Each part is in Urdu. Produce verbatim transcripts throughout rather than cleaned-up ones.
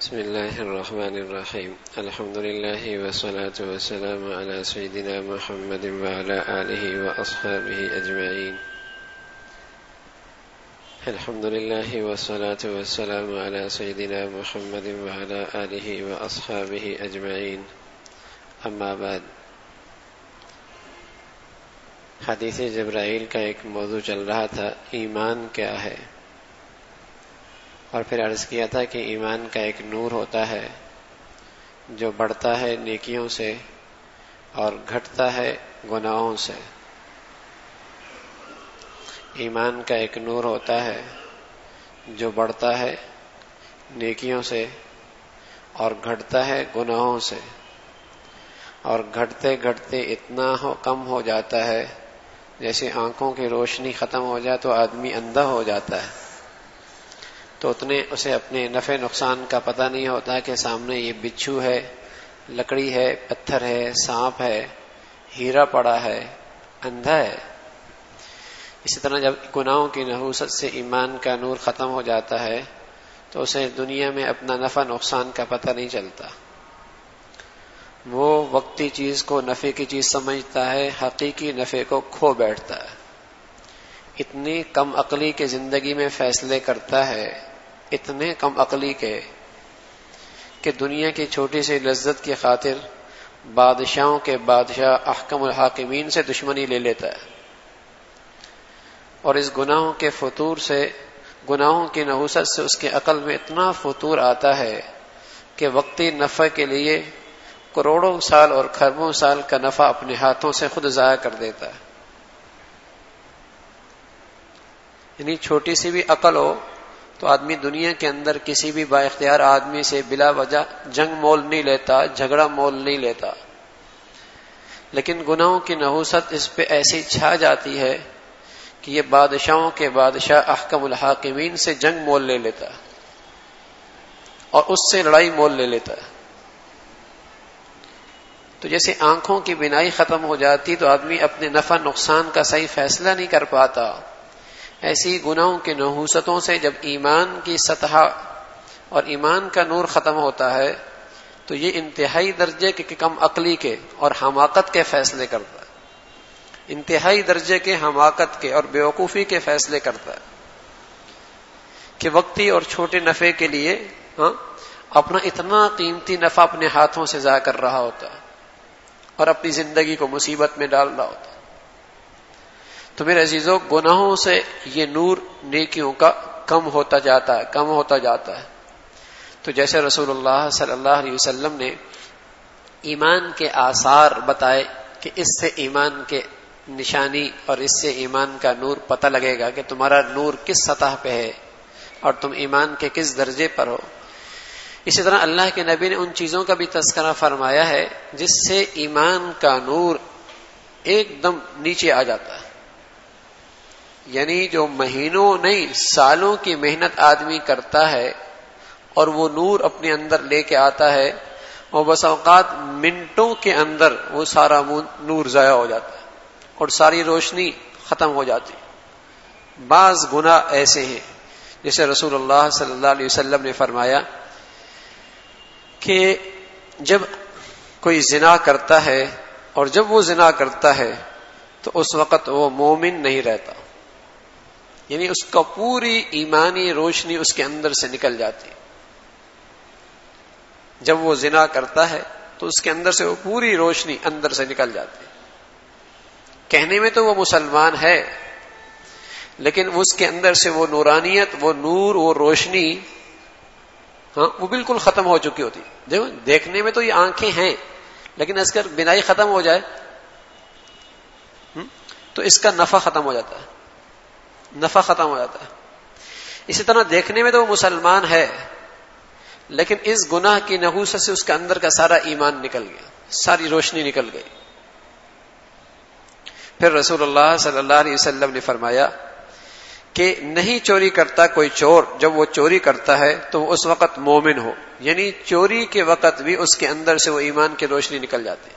بسم الله الرحمن الرحيم الحمد لله والصلاة والسلام على سيدنا محمد وعلى آله وأصحابه أجمعين الحمد لله والصلاة والسلام على سيدنا محمد وعلى آله وأصحابه أجمعين أما بعد حدیث جبرائیل کا ایک موضوع چل رہا تھا، ایمان کیا ہے، اور پھر عرض کیا تھا کہ ایمان کا ایک نور ہوتا ہے جو بڑھتا ہے نیکیوں سے اور گھٹتا ہے گناہوں سے۔ ایمان کا ایک نور ہوتا ہے جو بڑھتا ہے نیکیوں سے اور گھٹتا ہے گناہوں سے، اور گھٹتے گھٹتے اتنا ہو کم ہو جاتا ہے جیسے آنکھوں کی روشنی ختم ہو جائے تو آدمی اندھا ہو جاتا ہے، تو اتنے اسے اپنے نفع نقصان کا پتہ نہیں ہوتا کہ سامنے یہ بچھو ہے، لکڑی ہے، پتھر ہے، سانپ ہے، ہیرا پڑا ہے، اندھا ہے۔ اسی طرح جب گناہوں کی نحوست سے ایمان کا نور ختم ہو جاتا ہے تو اسے دنیا میں اپنا نفع نقصان کا پتہ نہیں چلتا، وہ وقتی چیز کو نفع کی چیز سمجھتا ہے، حقیقی نفع کو کھو بیٹھتا ہے، اتنی کم عقلی کے زندگی میں فیصلے کرتا ہے، اتنے کم عقلی کے کہ دنیا کی چھوٹی سی لذت کی خاطر بادشاہوں کے بادشاہ احکم الحاکمین سے دشمنی لے لیتا ہے، اور اس گناہوں کے فطور سے، گناہوں کی نحوست سے اس کے عقل میں اتنا فطور آتا ہے کہ وقتی نفع کے لیے کروڑوں سال اور کھربوں سال کا نفع اپنے ہاتھوں سے خود ضائع کر دیتا ہے۔ یعنی چھوٹی سی بھی عقل ہو تو آدمی دنیا کے اندر کسی بھی با اختیار آدمی سے بلا وجہ جنگ مول نہیں لیتا، جھگڑا مول نہیں لیتا، لیکن گناہوں کی نحوست اس پہ ایسی چھا جاتی ہے کہ یہ بادشاہوں کے بادشاہ احکم الحاکمین سے جنگ مول لے لیتا اور اس سے لڑائی مول لے لیتا ہے۔ تو جیسے آنکھوں کی بینائی ختم ہو جاتی تو آدمی اپنے نفع نقصان کا صحیح فیصلہ نہیں کر پاتا، ایسی گناہوں کی نحوستوں سے جب ایمان کی سطح اور ایمان کا نور ختم ہوتا ہے تو یہ انتہائی درجے کے کم عقلی کے اور حماقت کے فیصلے کرتا ہے، انتہائی درجے کے حماقت کے اور بیوقوفی کے فیصلے کرتا ہے کہ وقتی اور چھوٹے نفع کے لیے ہاں اپنا اتنا قیمتی نفع اپنے ہاتھوں سے ضائع کر رہا ہوتا ہے اور اپنی زندگی کو مصیبت میں ڈال رہا ہوتا ہے۔ تو میرے عزیزوں، گناہوں سے یہ نور نیکیوں کا کم ہوتا جاتا ہے، کم ہوتا جاتا ہے۔ تو جیسے رسول اللہ صلی اللہ علیہ وسلم نے ایمان کے آثار بتائے کہ اس سے ایمان کے نشانی اور اس سے ایمان کا نور پتہ لگے گا کہ تمہارا نور کس سطح پہ ہے اور تم ایمان کے کس درجے پر ہو، اسی طرح اللہ کے نبی نے ان چیزوں کا بھی تذکرہ فرمایا ہے جس سے ایمان کا نور ایک دم نیچے آ جاتا ہے۔ یعنی جو مہینوں نہیں سالوں کی محنت آدمی کرتا ہے اور وہ نور اپنے اندر لے کے آتا ہے، اور بس اوقات منٹوں کے اندر وہ سارا نور ضائع ہو جاتا ہے اور ساری روشنی ختم ہو جاتی۔ بعض گناہ ایسے ہیں جیسے رسول اللہ صلی اللہ علیہ وسلم نے فرمایا کہ جب کوئی زنا کرتا ہے اور جب وہ زنا کرتا ہے تو اس وقت وہ مومن نہیں رہتا، یعنی اس کا پوری ایمانی روشنی اس کے اندر سے نکل جاتی۔ جب وہ زنا کرتا ہے تو اس کے اندر سے وہ پوری روشنی اندر سے نکل جاتی، کہنے میں تو وہ مسلمان ہے لیکن اس کے اندر سے وہ نورانیت، وہ نور، وہ روشنی ہاں وہ بالکل ختم ہو چکی ہوتی۔ دیکھو دیکھنے میں تو یہ آنکھیں ہیں لیکن اس کا بینائی ختم ہو جائے تو اس کا نفع ختم ہو جاتا ہے، نفع ختم ہو جاتا ہے۔ اسی طرح دیکھنے میں تو وہ مسلمان ہے لیکن اس گناہ کی نحوست سے اس کے اندر کا سارا ایمان نکل گیا، ساری روشنی نکل گئی۔ پھر رسول اللہ صلی اللہ علیہ وسلم نے فرمایا کہ نہیں چوری کرتا کوئی چور، جب وہ چوری کرتا ہے تو وہ اس وقت مومن ہو، یعنی چوری کے وقت بھی اس کے اندر سے وہ ایمان کی روشنی نکل جاتی۔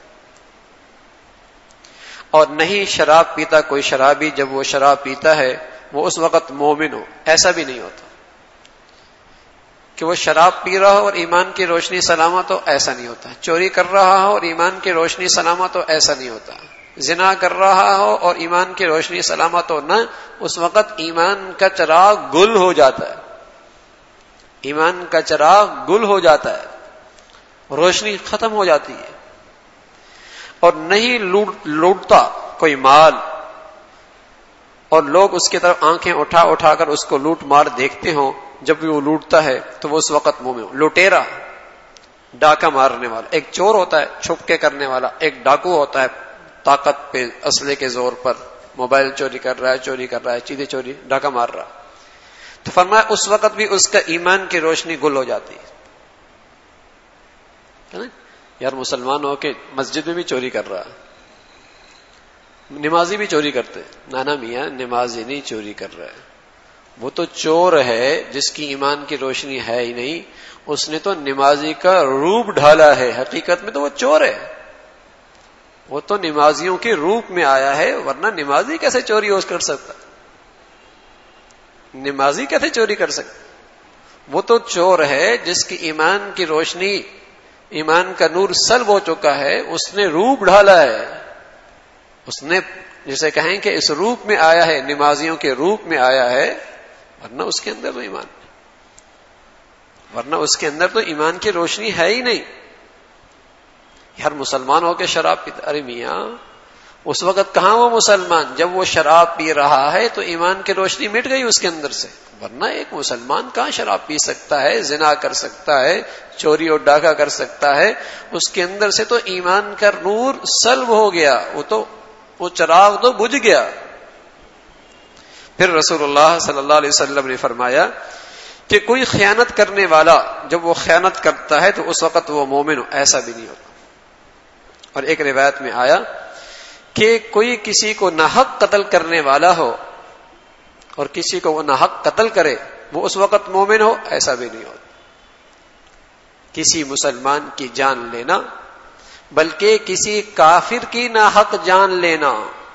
اور نہیں شراب پیتا کوئی شرابی، جب وہ شراب پیتا ہے وہ اس وقت مومن ہو، ایسا بھی نہیں ہوتا کہ وہ شراب پی رہا ہو اور ایمان کی روشنی سلامت ہو، ایسا نہیں ہوتا. چوری کر رہا ہو اور ایمان کی روشنی سلامت ہو، ایسا نہیں ہوتا. زنا کر رہا ہو اور ایمان کی روشنی سلامت ہو، نہ، اس وقت ایمان کا چراغ گل ہو جاتا ہے. ایمان کا چراغ گل ہو جاتا ہے، روشنی ختم ہو جاتی ہے. اور نہیں لوٹ لوٹتا کوئی مال اور لوگ اس کی طرف آنکھیں اٹھا اٹھا کر اس کو لوٹ مار دیکھتے ہوں، جب بھی وہ لوٹتا ہے تو وہ اس وقت مومن. لوٹیرا، ڈاکہ مارنے والا، ایک چور ہوتا ہے چھپ کے کرنے والا، ایک ڈاکو ہوتا ہے طاقت پہ اسلحے کے زور پر موبائل چوری کر رہا ہے، چوری کر رہا ہے، چیزیں چوری، ڈاکہ مار رہا. تو فرمایا اس وقت بھی اس کا ایمان کی روشنی گل ہو جاتی ہے. یار مسلمان ہو کے مسجد میں بھی چوری کر رہا، نمازی بھی چوری کرتے، نانا میاں نمازی نہیں چوری کر رہا ہے، وہ تو چور ہے جس کی ایمان کی روشنی ہے ہی نہیں. اس نے تو نمازی کا روپ ڈھالا ہے، حقیقت میں تو وہ چور ہے. وہ تو نمازیوں کے روپ میں آیا ہے، ورنہ نمازی کیسے چوری ہو کر سکتا؟ نمازی کیسے چوری کر سکتا؟ وہ تو چور ہے جس کی ایمان کی روشنی، ایمان کا نور سلب ہو چکا ہے، اس نے روپ ڈھالا ہے. اس نے جسے کہیں کہ اس روپ میں آیا ہے، نمازیوں کے روپ میں آیا ہے، ورنہ اس کے اندر تو ایمان ورنہ اس کے اندر تو ایمان کی روشنی ہے ہی نہیں. ہر مسلمان ہو کے شراب پیتا، ارے میاں اس وقت کہاں وہ مسلمان؟ جب وہ شراب پی رہا ہے تو ایمان کی روشنی مٹ گئی اس کے اندر سے. ورنہ ایک مسلمان کہاں شراب پی سکتا ہے، زنا کر سکتا ہے، چوری اور ڈاکہ کر سکتا ہے؟ اس کے اندر سے تو ایمان کا نور سلب ہو گیا، وہ تو وہ چراغ تو بجھ گیا. پھر رسول اللہ صلی اللہ علیہ وسلم نے فرمایا کہ کوئی خیانت کرنے والا جب وہ خیانت کرتا ہے تو اس وقت وہ مومن ہو، ایسا بھی نہیں ہوتا. اور ایک روایت میں آیا کہ کوئی کسی کو ناحق قتل کرنے والا ہو اور کسی کو وہ ناحق قتل کرے، وہ اس وقت مومن ہو، ایسا بھی نہیں ہوتا. کسی مسلمان کی جان لینا، بلکہ کسی کافر کی ناحق جان لینا،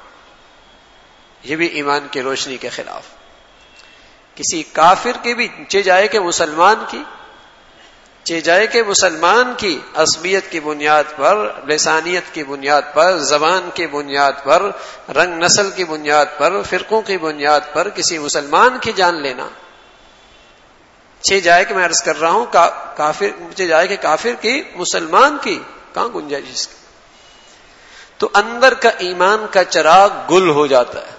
یہ بھی ایمان کی روشنی کے خلاف. کسی کافر کی بھی چہ جائے کہ مسلمان کی چہ جائے کہ مسلمان کی عصبیت کی بنیاد پر، لسانیت کی بنیاد پر، زبان کی بنیاد پر، رنگ نسل کی بنیاد پر، فرقوں کی بنیاد پر کسی مسلمان کی جان لینا. چہ جائے کہ میں عرض کر رہا ہوں کافر چہ جائے کہ کافر کی مسلمان کی کہاں گنجائش اس کی؟ تو اندر کا ایمان کا چراغ گل ہو جاتا ہے.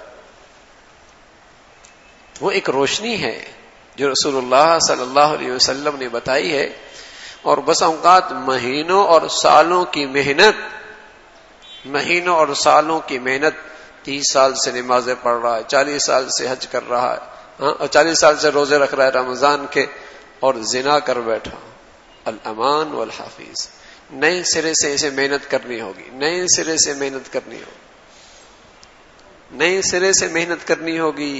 وہ ایک روشنی ہے جو رسول اللہ صلی اللہ علیہ وسلم نے بتائی ہے. اور بس اوقات مہینوں اور سالوں کی محنت مہینوں اور سالوں کی محنت تیس سال سے نمازیں پڑھ رہا ہے، چالیس سال سے حج کر رہا ہے، ہاں چالیس سال سے روزے رکھ رہا ہے رمضان کے، اور زنا کر بیٹھا. الامان والحافظ. نئے سرے سے اسے محنت کرنی ہوگی، نئے سرے سے محنت کرنی ہوگی نئے سرے سے محنت کرنی ہوگی.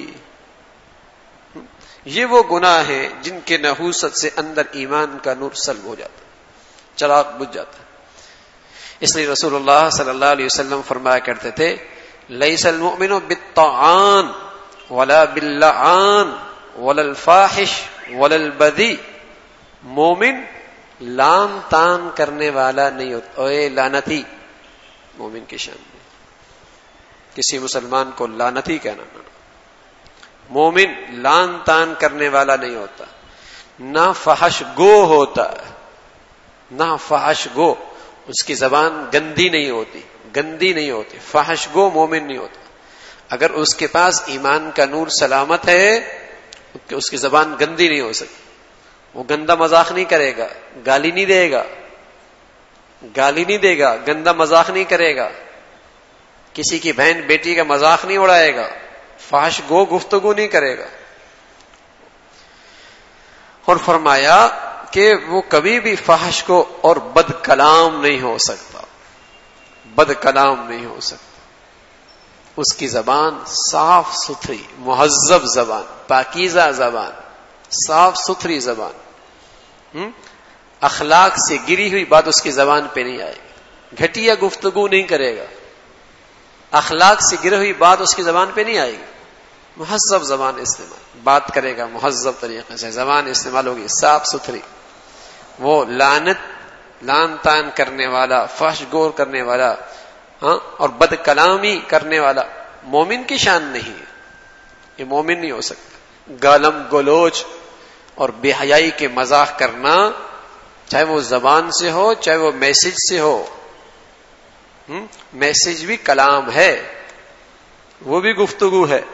یہ وہ گناہ ہیں جن کے نحوست سے اندر ایمان کا نور سلب ہو جاتا، چراغ بجھ جاتا. اس لیے رسول اللہ صلی اللہ علیہ وسلم فرمایا کرتے تھے لیس المؤمن بالطعان ولا باللعان ولا الفاحش ولا البذی. مومن لام تان کرنے والا نہیں ہوتا. اے لعنتی، مومن کی شان میں کسی مسلمان کو لعنتی کہنا نہ. مومن لان تان کرنے والا نہیں ہوتا، نہ فحش گو ہوتا ہے، نہ فحش گو. اس کی زبان گندی نہیں ہوتی، گندی نہیں ہوتی. فحش گو مومن نہیں ہوتا. اگر اس کے پاس ایمان کا نور سلامت ہے کہ اس کی زبان گندی نہیں ہو سکتی. وہ گندا مذاق نہیں کرے گا، گالی نہیں دے گا گالی نہیں دے گا گندا مذاق نہیں کرے گا، کسی کی بہن بیٹی کا مذاق نہیں اڑائے گا، فحش گو گفتگو نہیں کرے گا. اور فرمایا کہ وہ کبھی بھی فحش کو اور بد کلام نہیں ہو سکتا، بد کلام نہیں ہو سکتا. اس کی زبان صاف ستھری مہذب زبان، پاکیزہ زبان، صاف ستھری زبان. اخلاق سے گری ہوئی بات اس کی زبان پہ نہیں آئے گی، گھٹیا گفتگو نہیں کرے گا، اخلاق سے گری ہوئی بات اس کی زبان پہ نہیں آئے گی. مہذب زبان استعمال، بات کرے گا مہذب طریقے سے، زبان استعمال ہوگی صاف ستھری. وہ لعنت لان تان کرنے والا، فحش گور کرنے والا، ہاں اور بد کلامی کرنے والا مومن کی شان نہیں ہے. یہ مومن نہیں ہو سکتا. گالم گلوچ اور بے حیائی کے مذاق کرنا، چاہے وہ زبان سے ہو چاہے وہ میسج سے ہو. میسج بھی کلام ہے، وہ بھی گفتگو ہے.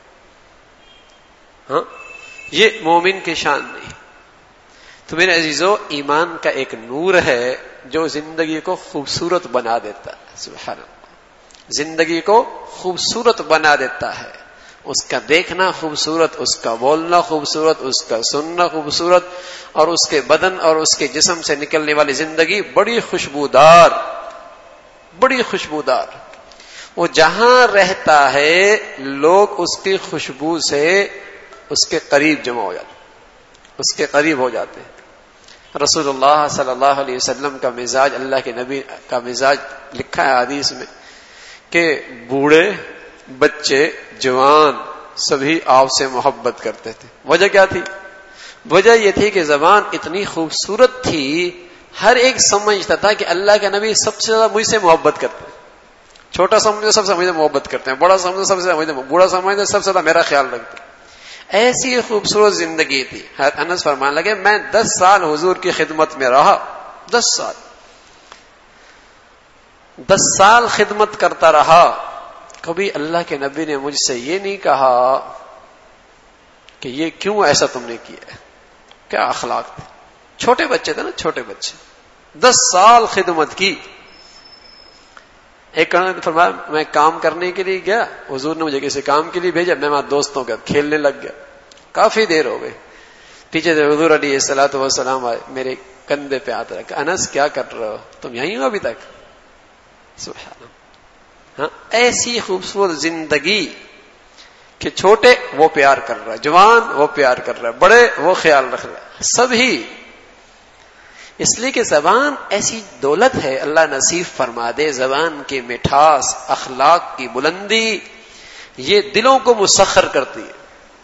ہاں یہ مومن کی شان نہیں. تو میرے عزیزو، ایمان کا ایک نور ہے جو زندگی کو خوبصورت بنا دیتا ہے. سبحان اللہ، زندگی کو خوبصورت بنا دیتا ہے. اس کا دیکھنا خوبصورت، اس کا بولنا خوبصورت، اس کا سننا خوبصورت، اور اس کے بدن اور اس کے جسم سے نکلنے والی زندگی بڑی خوشبودار، بڑی خوشبودار. وہ جہاں رہتا ہے لوگ اس کی خوشبو سے اس کے قریب جمع ہو جاتے، اس کے قریب ہو جاتے ہیں. رسول اللہ صلی اللہ علیہ وسلم کا مزاج، اللہ کے نبی کا مزاج لکھا ہے حدیث میں کہ بوڑھے بچے جوان سبھی آپ سے محبت کرتے تھے. وجہ کیا تھی؟ وجہ یہ تھی کہ زبان اتنی خوبصورت تھی، ہر ایک سمجھتا تھا کہ اللہ کے نبی سب سے زیادہ مجھ سے محبت کرتے ہیں. چھوٹا سمجھے سب سے مجھے محبت کرتے ہیں، بڑا سمجھے سب سے مجھے، بوڑھا سمجھے سب سے زیادہ میرا خیال رکھتے ہیں. ایسی خوبصورت زندگی تھی. حضرت انس فرمانے لگے میں دس سال حضور کی خدمت میں رہا، دس سال دس سال خدمت کرتا رہا. کبھی اللہ کے نبی نے مجھ سے یہ نہیں کہا کہ یہ کیوں ایسا تم نے کیا ہے. کیا اخلاق تھے. چھوٹے بچے تھے نا، چھوٹے بچے، دس سال خدمت کی. ایک فرمایا میں کام کرنے کے لیے گیا، حضور نے مجھے کسی کام کے لیے بھیجا، میں وہاں دوستوں کے کھیلنے لگ گیا. کافی دیر ہو گئی. پیچھے سے حضور علیہ الصلوۃ والسلام آئے، میرے کندھے پہ ہاتھ رکھا. انس کیا کر رہے ہو تم، یہیں ہو ابھی تک؟ سبحان اللہ. ہاں ایسی خوبصورت زندگی کہ چھوٹے وہ پیار کر رہا ہے، جوان وہ پیار کر رہا ہے، بڑے وہ خیال رکھ رہا ہے، سبھی. اس لیے کہ زبان ایسی دولت ہے، اللہ نصیب فرما دے. زبان کی مٹھاس، اخلاق کی بلندی، یہ دلوں کو مسخر کرتی ہے،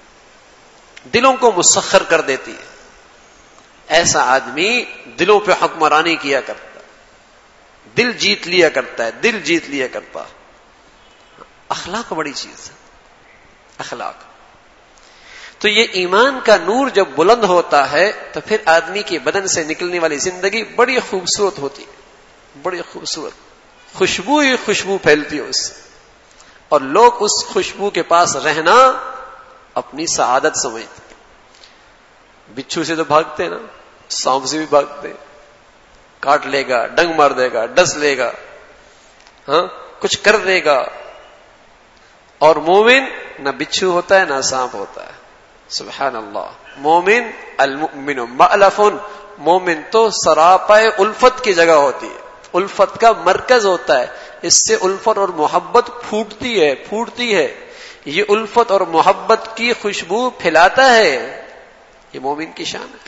دلوں کو مسخر کر دیتی ہے. ایسا آدمی دلوں پہ حکمرانی کیا کرتا ہے، دل جیت لیا کرتا ہے، دل جیت لیا کرتا ہے. اخلاق بڑی چیز ہے، اخلاق. تو یہ ایمان کا نور جب بلند ہوتا ہے تو پھر آدمی کے بدن سے نکلنے والی زندگی بڑی خوبصورت ہوتی ہے، بڑی خوبصورت. خوشبو ہی خوشبو پھیلتی ہے اس سے، اور لوگ اس خوشبو کے پاس رہنا اپنی سعادت سمجھتے. بچھو سے تو بھاگتے نا، سانپ سے بھی بھاگتے، کاٹ لے گا، ڈنگ مار دے گا، ڈس لے گا، ہاں کچھ کر دے گا. اور مومن نہ بچھو ہوتا ہے نہ سانپ ہوتا ہے. سبحان اللہ. مومن المؤمن مألف، مومن تو سراپائے الفت کی جگہ ہوتی ہے، الفت کا مرکز ہوتا ہے. اس سے الفت اور محبت پھوٹتی ہے، پھوٹتی ہے. یہ الفت اور محبت کی خوشبو پھیلاتا ہے. یہ مومن کی شان ہے.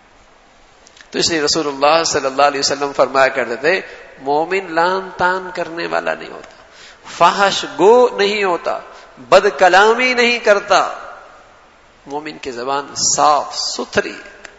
تو اس لیے رسول اللہ صلی اللہ علیہ وسلم فرمایا کرتے تھے مومن لان تان کرنے والا نہیں ہوتا، فحش گو نہیں ہوتا، بد کلامی نہیں کرتا. مومن کی زبان صاف ستھری،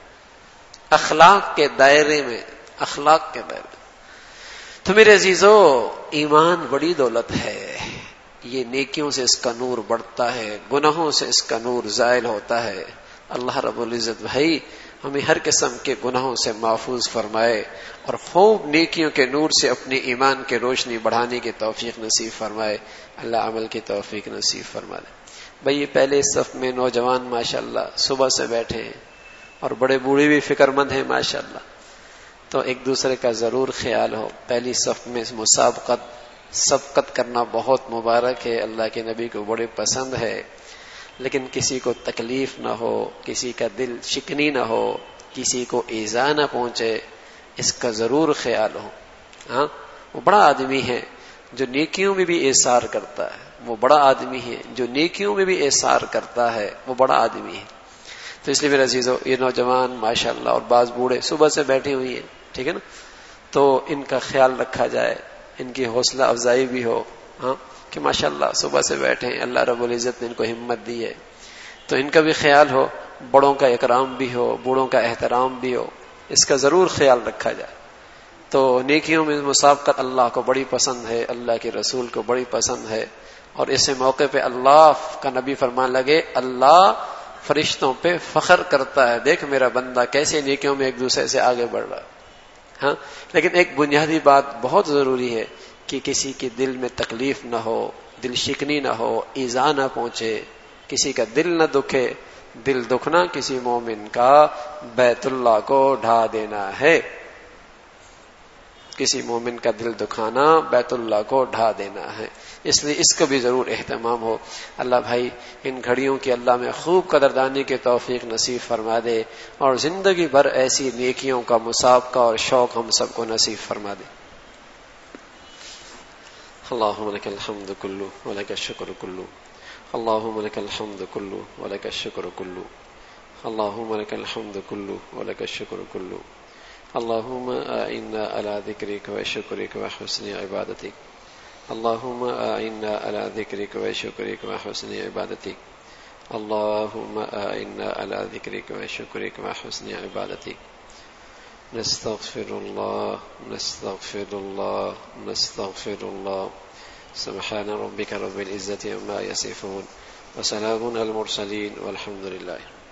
اخلاق کے دائرے میں، اخلاق کے دائرے میں. تو میرے عزیزو، ایمان بڑی دولت ہے. یہ نیکیوں سے اس کا نور بڑھتا ہے، گناہوں سے اس کا نور زائل ہوتا ہے. اللہ رب العزت بھائی ہمیں ہر قسم کے گناہوں سے محفوظ فرمائے اور خوب نیکیوں کے نور سے اپنے ایمان کے روشنی بڑھانے کی توفیق نصیب فرمائے. اللہ عمل کی توفیق نصیب فرما دے. بھائی یہ پہلے صف میں نوجوان ماشاءاللہ صبح سے بیٹھے ہیں اور بڑے بوڑھے بھی فکر مند ہیں ماشاءاللہ. تو ایک دوسرے کا ضرور خیال ہو. پہلی صف میں مسابقت سبقت کرنا بہت مبارک ہے، اللہ کے نبی کو بڑے پسند ہے. لیکن کسی کو تکلیف نہ ہو، کسی کا دل شکنی نہ ہو، کسی کو ایذا نہ پہنچے، اس کا ضرور خیال ہو. ہاں وہ بڑا آدمی ہے جو نیکیوں میں بھی ایثار کرتا ہے، وہ بڑا آدمی ہے جو نیکیوں میں بھی ایثار کرتا ہے، وہ بڑا آدمی ہے. تو اس لیے میرے عزیزو، یہ نوجوان ماشاءاللہ اور بعض بوڑھے صبح سے بیٹھے ہوئی ہیں، ٹھیک ہے نا، تو ان کا خیال رکھا جائے، ان کی حوصلہ افزائی بھی ہو. ہاں کہ ماشاءاللہ صبح سے بیٹھے ہیں، اللہ رب العزت نے ان کو ہمت دی ہے، تو ان کا بھی خیال ہو، بڑوں کا اکرام بھی ہو، بوڑھوں کا احترام بھی ہو، اس کا ضرور خیال رکھا جائے۔ تو نیکیوں میں مسابقت اللہ کو بڑی پسند ہے، اللہ کے رسول کو بڑی پسند ہے، اور اس موقع پہ اللہ کا نبی فرمان لگے اللہ فرشتوں پہ فخر کرتا ہے، دیکھ میرا بندہ کیسے نیکیوں میں ایک دوسرے سے آگے بڑھ رہا ہے۔ ہاں، لیکن ایک بنیادی بات بہت ضروری ہے کہ کسی کے دل میں تکلیف نہ ہو، دل شکنی نہ ہو، ایذا نہ پہنچے، کسی کا دل نہ دکھے۔ دل دکھنا کسی مومن کا بیت اللہ کو ڈھا دینا ہے، کسی مومن کا دل دکھانا بیت اللہ کو ڈھا دینا ہے، اس لیے اس کا بھی ضرور اہتمام ہو۔ اللہ بھائی ان گھڑیوں کی اللہ میں خوب قدردانی کے توفیق نصیب فرما دے، اور زندگی بھر ایسی نیکیوں کا مسابقہ اور شوق ہم سب کو نصیب فرما دے۔ اللہم لک الحمد کلو ولک الشکر کلو، اللہم لک الحمد کلو ولک الشکر کلو، اللہم لک الحمد کلو ولک الشکر کلو، اللہم اعنا علی ذکرک و شکرک و حسن عبادتک، اللہم اعنا علی ذکرک و شکرک و حسن عبادتک، اللہم اعنا علی ذکرک و شکرک و حسن عبادتک۔ نستغفر اللہ نستغفر اللہ نستغفر اللہ، سبحان ربک رب العزة عما یصفون وسلام علی المرسلین والحمد للہ۔